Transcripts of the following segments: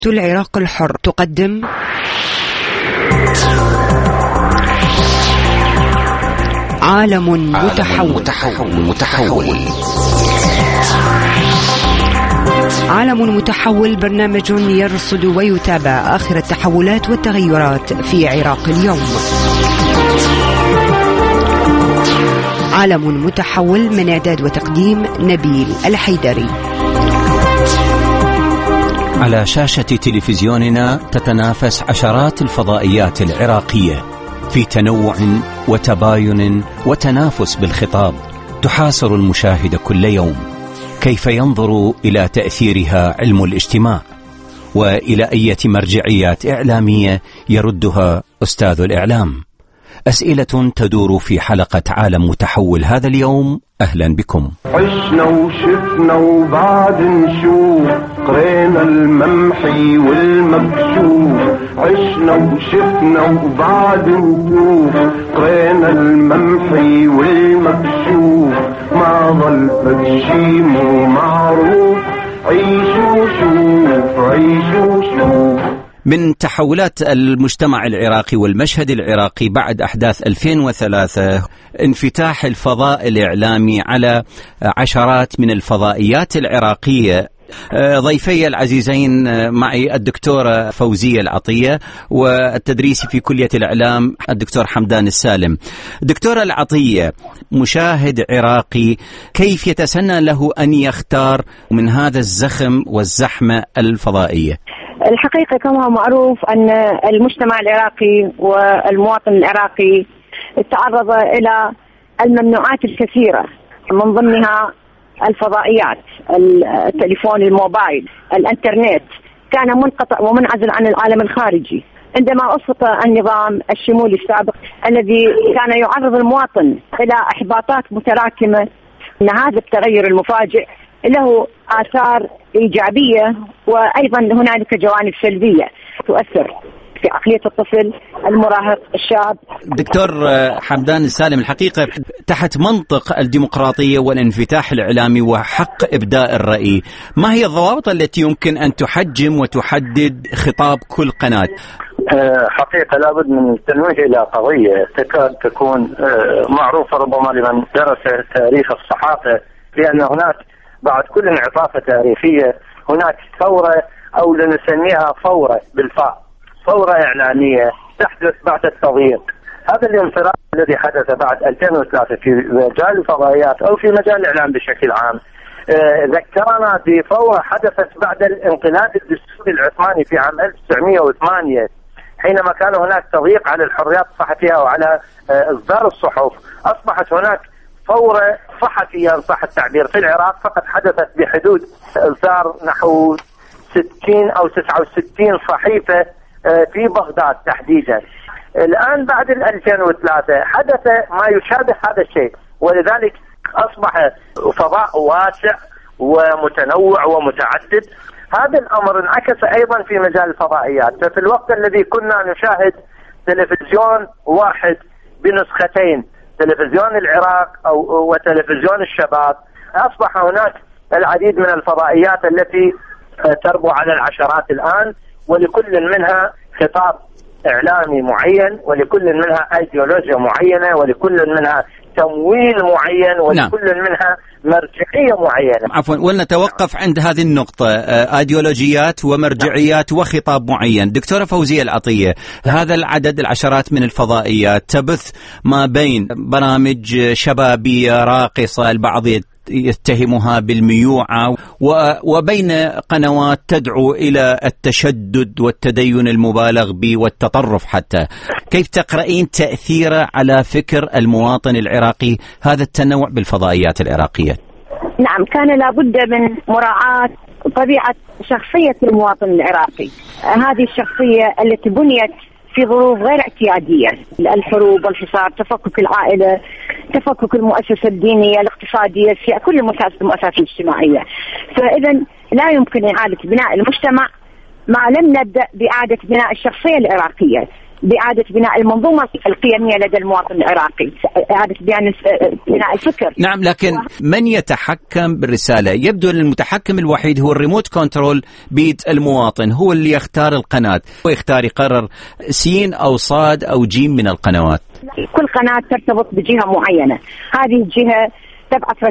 العراق الحر تقدم عالم متحول. عالم متحول، برنامج يرصد ويتابع آخر التحولات والتغيرات في عراق اليوم. عالم متحول، من إعداد وتقديم نبيل الحيدري. على شاشة تلفزيوننا تتنافس عشرات الفضائيات العراقية في تنوع وتباين وتنافس بالخطاب، تحاصر المشاهد كل يوم كيف ينظر إلى تأثيرها علم الاجتماع، وإلى أي مرجعيات إعلامية يردها أستاذ الإعلام. أسئلة تدور في حلقة عالم متحول هذا اليوم. أهلا بكم. عشنا وشفنا وبعد نشوف، قرينا الممحي والمكشوف. عشنا وشفنا وبعد نشوف، قرينا الممحي والمكشوف. ما ظل فدشي مو معروف، عيشوا شوف عيشوا شوف. من تحولات المجتمع العراقي والمشهد العراقي بعد أحداث 2003 انفتاح الفضاء الإعلامي على عشرات من الفضائيات العراقية. ضيفي العزيزين معي الدكتورة فوزية العطية، والتدريسي في كلية الإعلام الدكتور حمدان السالم. دكتورة العطية، مشاهد عراقي كيف يتسنى له أن يختار من هذا الزخم والزحمة الفضائية؟ الحقيقة كما معروف أن المجتمع العراقي والمواطن العراقي تعرض إلى الممنوعات الكثيرة، من ضمنها الفضائيات، التليفون الموبايل، الانترنت، كان منقطع ومنعزل عن العالم الخارجي. عندما أسقط النظام الشمولي السابق الذي كان يعرض المواطن إلى إحباطات متراكمة، أن هذا التغير المفاجئ له آثار إيجابية، وأيضا هنالك جوانب سلبية تؤثر في عقلية الطفل، المراهق، الشاب. دكتور حمدان السالم، الحقيقة تحت منطق الديمقراطية والانفتاح الإعلامي وحق إبداء الرأي، ما هي الضوابط التي يمكن أن تحجم وتحدد خطاب كل قناة؟ حقيقة لابد من التنويه إلى قضية تكاد تكون معروفة ربما لمن درس تاريخ الصحافة، لأن هناك بعد كل انعطافة تاريخية هناك ثورة، أو لنسميها فورة بالفاء، ثورة إعلامية تحدث بعد التضييق. هذا الانفراد الذي حدث بعد 2003 في مجال الفضائيات أو في مجال الإعلام بشكل عام ذكرنا بفورة حدثت بعد الانقلاب الدستوري العثماني في عام 1908، حينما كان هناك تضييق على الحريات الصحفية وعلى إصدار الصحف. أصبحت هناك فورة صحفية إن صح التعبير في العراق، فقد حدثت بحدود إصدار نحو 60 أو 69 صحيفة في بغداد تحديدا. الآن بعد 2003 حدث ما يشابه هذا الشيء، ولذلك أصبح فضاء واسع ومتنوع ومتعدد. هذا الأمر انعكس أيضا في مجال الفضائيات. ففي الوقت الذي كنا نشاهد تلفزيون واحد بنسختين، تلفزيون العراق وتلفزيون الشباب، أصبح هناك العديد من الفضائيات التي تربو على العشرات الآن، ولكل منها خطاب إعلامي معين، ولكل منها أيديولوجيا معينة، ولكل منها تمويل معين، ولكل منها مرجعية معينة. عفوا، ولنتوقف عند هذه النقطة، أيديولوجيات ومرجعيات وخطاب معين. دكتورة فوزية العطية، هذا العدد، العشرات من الفضائيات تبث ما بين برامج شبابية راقصة، البعض يتهمها بالميوعة، وبين قنوات تدعو إلى التشدد والتدين المبالغ به والتطرف حتى. كيف تقرأين تأثيره على فكر المواطن العراقي هذا التنوع بالفضائيات العراقية؟ نعم، كان لابد من مراعاة طبيعة شخصية المواطن العراقي. هذه الشخصية التي بنيت في ظروف غير اعتيادية، الحروب والحصار، تفكك العائلة، تفكك المؤسسة الدينية، الاقتصادية، في كل المؤسسات الاجتماعية. فإذا لا يمكن إعادة بناء المجتمع ما لم نبدأ بإعادة بناء الشخصية العراقية. بإعادة بناء المنظومة القيمية لدى المواطن العراقي، إعادة بناء الفكر. نعم، لكن من يتحكم بالرسالة؟ يبدو أن المتحكم الوحيد هو الريموت كنترول بيد المواطن، هو اللي يختار القناة، هو يقرر سين أو صاد أو جيم من القنوات. كل قناة ترتبط بجهة معينة، هذه الجهة تبعث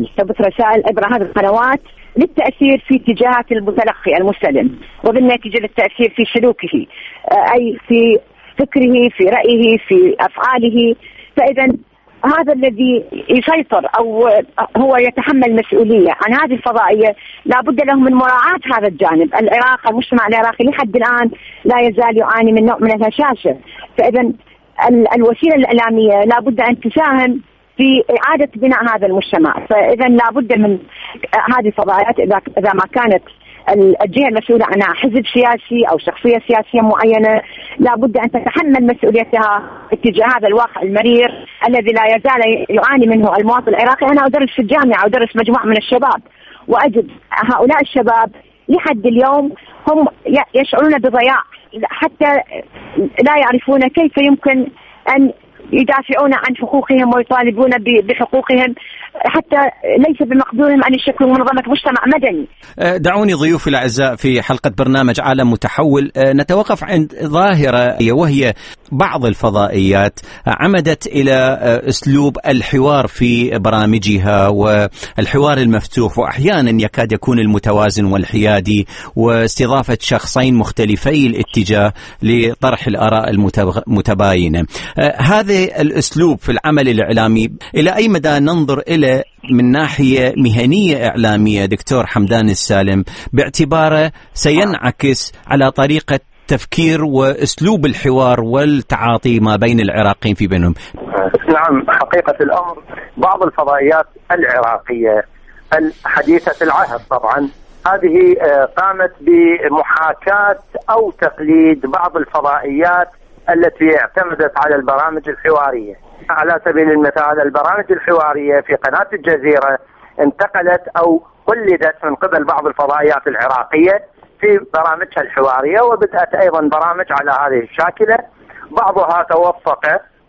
رسائل عبر هذه القنوات للتأثير في اتجاهات المتلقي المستلم، وبالنتيجة للتأثير في سلوكه، أي في فكره، في رأيه، في أفعاله. فإذا هذا الذي يسيطر أو هو يتحمل مسؤولية عن هذه الفضائية لا بد له من مراعاة هذا الجانب. المجتمع العراقي لحد الآن لا يزال يعاني من نوع من الهشاشة، فإذا الوسيلة الإعلامية لا بد أن تساهم في إعادة بناء هذا المجتمع. فإذا لا بد من هذه الفضائيات إذا ما كانت الجهة المسؤولة عنها حزب سياسي أو شخصية سياسية معينة، لا بد أن تتحمل مسؤوليتها اتجاه هذا الواقع المرير الذي لا يزال يعاني منه المواطن العراقي. أنا أدرس في الجامعة، أدرس مجموعة من الشباب، وأجد هؤلاء الشباب لحد اليوم هم يشعرون بضياع، حتى لا يعرفون كيف يمكن أن يدافعون عن حقوقهم ويطالبون بحقوقهم، حتى ليس بمقدورهم أن يشكلوا منظمة مجتمع مدني. دعوني ضيوفي الأعزاء في حلقة برنامج عالم متحول نتوقف عند ظاهرة وهي بعض الفضائيات عمدت إلى أسلوب الحوار في برامجها والحوار المفتوح، وأحيانا يكاد يكون المتوازن والحيادي، واستضافة شخصين مختلفي الاتجاه لطرح الآراء المتباينة. هذا الأسلوب في العمل الإعلامي إلى أي مدى ننظر إلى من ناحية مهنية إعلامية دكتور حمدان السالم، باعتباره سينعكس على طريقة تفكير وأسلوب الحوار والتعاطي ما بين العراقيين في بينهم؟ نعم، حقيقة الأمر بعض الفضائيات العراقية الحديثة العهد طبعا هذه قامت بمحاكاة أو تقليد بعض الفضائيات التي اعتمدت على البرامج الحوارية. على سبيل المثال البرامج الحوارية في قناة الجزيرة انتقلت أو قلدت من قبل بعض الفضائيات العراقية في برامجها الحوارية، وبدأت أيضا برامج على هذه الشاكلة، بعضها توفق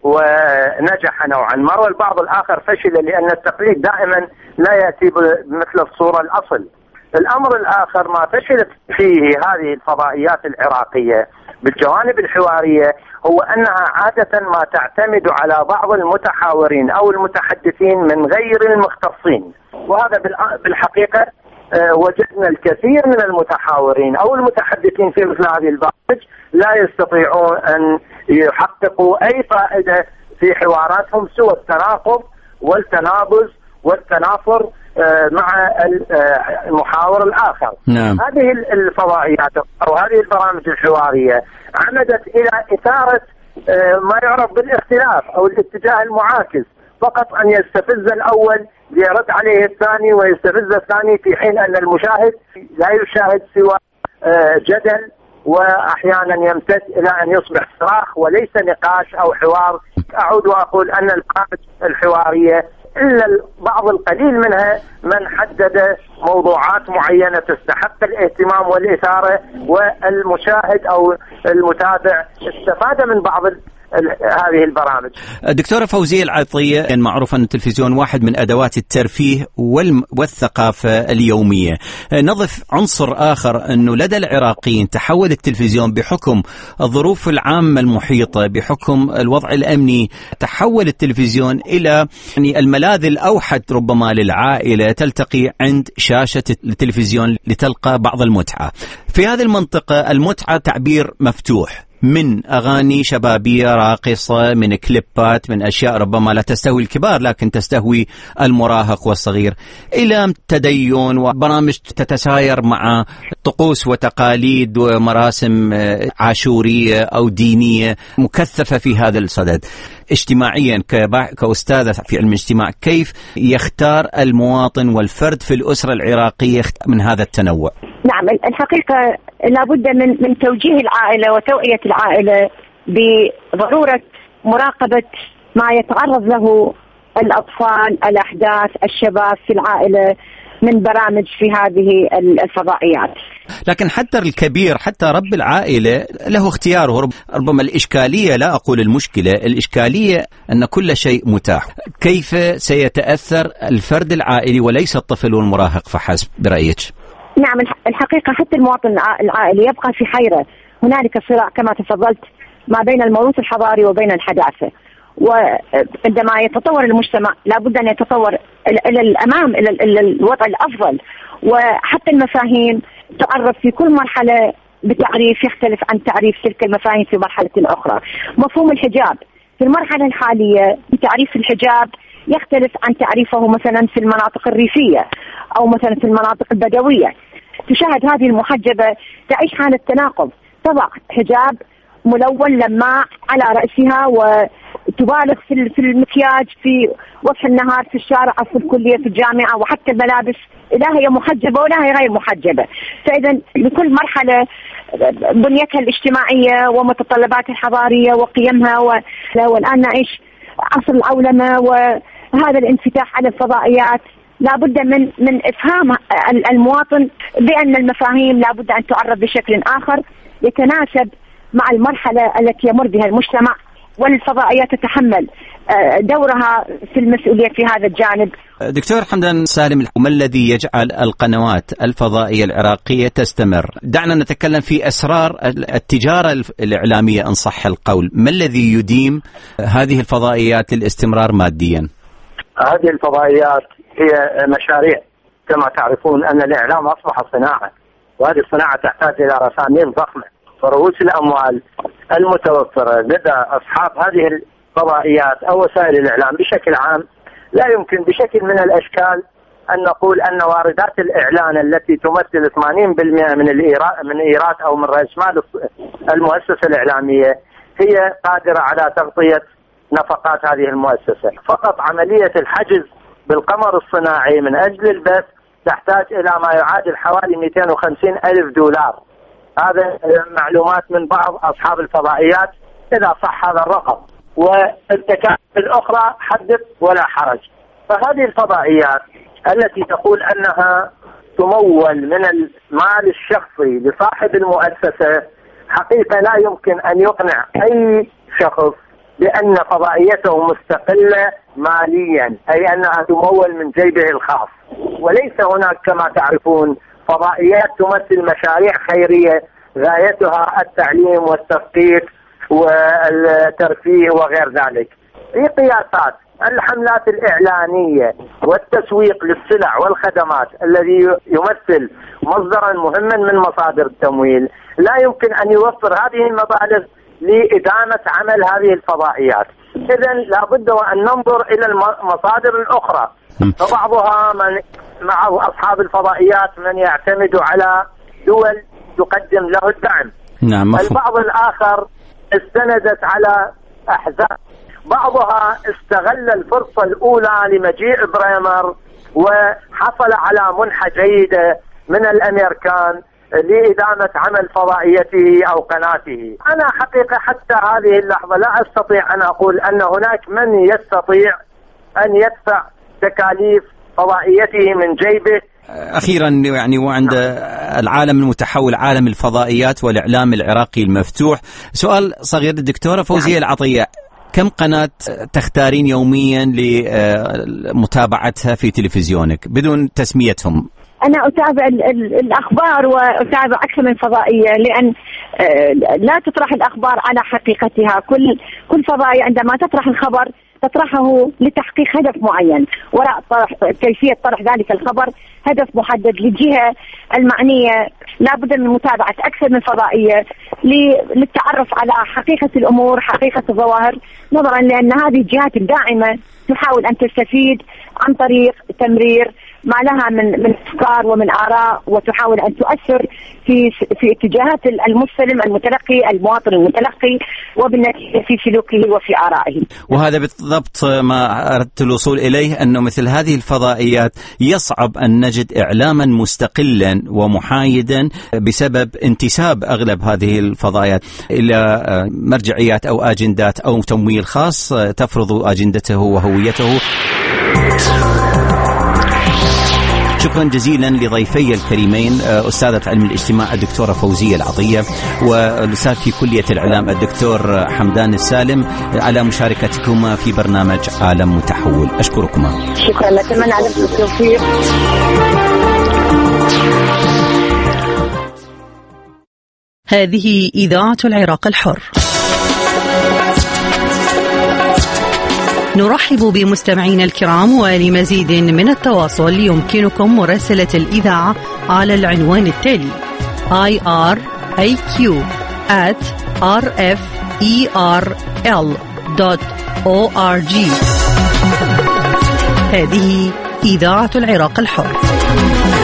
ونجح نوعا ما، والبعض الآخر فشل، لأن التقليد دائما لا يأتي بمثل الصورة الأصل. الأمر الآخر ما فشلت فيه هذه الفضائيات العراقية بالجوانب الحوارية هو أنها عادة ما تعتمد على بعض المتحاورين أو المتحدثين من غير المختصين، وهذا بالحقيقة وجدنا الكثير من المتحاورين أو المتحدثين في مثل هذه البرامج لا يستطيعون أن يحققوا أي فائدة في حواراتهم سوى التناقض والتنابز والتنافر مع المحاور الآخر. نعم. هذه الفضائيات أو هذه البرامج الحوارية عمدت إلى إثارة ما يعرف بالاختلاف أو الاتجاه المعاكس، فقط أن يستفز الأول ليرد عليه الثاني ويستفز الثاني، في حين أن المشاهد لا يشاهد سوى جدل، وأحيانا يمتد إلى أن يصبح صراخ وليس نقاش أو حوار. أعود وأقول أن البرامج الحوارية إلا بعض القليل منها من حدد موضوعات معينة تستحق الاهتمام والإثارة، والمشاهد أو المتابع استفاد من بعض هذه البرامج. دكتورة فوزية العطية، معروف أن التلفزيون واحد من أدوات الترفيه والثقافة اليومية. نضف عنصر آخر أنه لدى العراقيين تحول التلفزيون بحكم الظروف العامة المحيطة، بحكم الوضع الأمني، تحول التلفزيون إلى يعني الملاذ الأوحد ربما للعائلة تلتقي عند شاشة التلفزيون لتلقى بعض المتعة. في هذه المنطقة المتعة تعبير مفتوح، من أغاني شبابية راقصة، من كليبات، من أشياء ربما لا تستهوي الكبار لكن تستهوي المراهق والصغير، إلى تدين وبرامج تتساير مع طقوس وتقاليد ومراسم عاشورية أو دينية مكثفة في هذا الصدد. اجتماعيا كأستاذة في علم الاجتماع، كيف يختار المواطن والفرد في الأسرة العراقية من هذا التنوع؟ نعم، الحقيقة لابد من توجيه العائلة وتوعية العائلة بضرورة مراقبة ما يتعرض له الأطفال، الأحداث، الشباب في العائلة، من برامج في هذه الفضائيات. لكن حتى الكبير، حتى رب العائلة له اختياره. ربما الإشكالية، لا أقول المشكلة، الإشكالية أن كل شيء متاح. كيف سيتأثر الفرد العائلي وليس الطفل والمراهق فحسب برأيك؟ نعم، الحقيقة حتى المواطن العائلي يبقى في حيرة. هنالك صراع كما تفضلت ما بين الموروث الحضاري وبين الحداثة، وعندما يتطور المجتمع لابد أن يتطور إلى الأمام، إلى الوضع الأفضل. وحتى المفاهيم تعرف في كل مرحلة بتعريف يختلف عن تعريف تلك المفاهيم في مرحلة أخرى. مفهوم الحجاب في المرحلة الحالية بتعريف الحجاب يختلف عن تعريفه مثلا في المناطق الريفية أو مثلا في المناطق البدوية. تشاهد هذه المحجبة تعيش حالة تناقض، تضع حجاب ملون لماع على رأسها وتبالغ في المكياج في وضح النهار في الشارع أو في الكلية في الجامعة، وحتى الملابس لا هي محجبة ولا هي غير محجبة. فإذا لكل مرحلة بنيتها الاجتماعية ومتطلباتها الحضارية وقيمها، والآن نعيش عصر العولمة وهذا الانفتاح على الفضائيات. لابد من إفهام المواطن بأن المفاهيم لابد أن تعرف بشكل آخر يتناسب مع المرحلة التي يمر بها المجتمع، والفضائيات تتحمل دورها في المسؤولية في هذا الجانب. دكتور حمدان سالم، ما الذي يجعل القنوات الفضائية العراقية تستمر؟ دعنا نتكلم في أسرار التجارة الإعلامية إن صح القول. ما الذي يديم هذه الفضائيات للاستمرار ماديا؟ هذه الفضائيات هي مشاريع. كما تعرفون أن الإعلام أصبح صناعة، وهذه الصناعة تحتاج إلى رسامين ضخمة. فرؤوس الأموال المتوفرة لدى أصحاب هذه الفضائيات أو وسائل الإعلام بشكل عام لا يمكن بشكل من الأشكال أن نقول أن واردات الإعلان التي تمثل 80% من إيراد أو من رأس مال المؤسسة الإعلامية هي قادرة على تغطية نفقات هذه المؤسسة. فقط عملية الحجز بالقمر الصناعي من أجل البث تحتاج إلى ما يعادل حوالي 250 ألف دولار. هذا معلومات من بعض أصحاب الفضائيات إذا صح هذا الرقم، والتكاليف الأخرى حدث ولا حرج. فهذه الفضائيات التي تقول أنها تمول من المال الشخصي لصاحب المؤسسة حقيقة لا يمكن أن يقنع أي شخص بأن فضائيته مستقلة ماليا، أي أنها تمول من جيبه الخاص. وليس هناك كما تعرفون فضائيات تمثل مشاريع خيرية غايتها التعليم والتثقيف والترفيه وغير ذلك. في قياسات الحملات الإعلانية والتسويق للسلع والخدمات الذي يمثل مصدرا مهما من مصادر التمويل لا يمكن أن يوفر هذه المبالغ لإدامة عمل هذه الفضائيات. إذن لابد وأن ننظر إلى المصادر الأخرى، فبعضها مع أصحاب الفضائيات من يعتمد على دول تقدم له الدعم. نعم. البعض الآخر استندت على أحزاب، بعضها استغل الفرصة الأولى لمجيء بريمر وحصل على منحة جيدة من الأمريكان لإدامة عمل فضائيته أو قناته. أنا حقيقة حتى هذه اللحظة لا أستطيع أن أقول أن هناك من يستطيع أن يدفع تكاليف فضائيته من جيبه. أخيرا يعني وعند العالم المتحول عالم الفضائيات والإعلام العراقي المفتوح، سؤال صغير للدكتورة فوزية العطية، كم قناة تختارين يوميا لمتابعتها في تلفزيونك بدون تسميتهم؟ أنا أتابع الأخبار وأتابع أكثر من فضائية، لأن لا تطرح الأخبار على حقيقتها. كل فضائية عندما تطرح الخبر تطرحه لتحقيق هدف معين، وراء كيفية طرح ذلك الخبر هدف محدد للجهة المعنية. لا بد من متابعة أكثر من فضائية للتعرف على حقيقة الأمور، حقيقة الظواهر، نظرا لأن هذه الجهات الداعمة تحاول أن تستفيد عن طريق تمرير ما لها من أفكار ومن آراء، وتحاول أن تؤثر في اتجاهات المستلم المتلقي، المواطن المتلقي، وبالنتيجة في سلوكه وفي آرائه. وهذا بالضبط ما أردت الوصول إليه، أنه مثل هذه الفضائيات يصعب أن نجد إعلاما مستقلا ومحايدا بسبب انتساب أغلب هذه الفضائيات إلى مرجعيات أو أجندات أو تمويل خاص تفرض أجندته وهويته. شكرا جزيلا لضيفي الكريمين أستاذة علم الاجتماع الدكتورة فوزية العطية والأستاذ في كلية الإعلام الدكتور حمدان السالم على مشاركتكما في برنامج عالم متحول. أشكركما. شكرا، نتمنى لكم التوفيق. هذه إذاعة العراق الحر. نرحب بمستمعينا الكرام، ولمزيد من التواصل يمكنكم مراسلة الإذاعة على العنوان التالي: iraq@rferl.org. هذه إذاعة العراق الحر.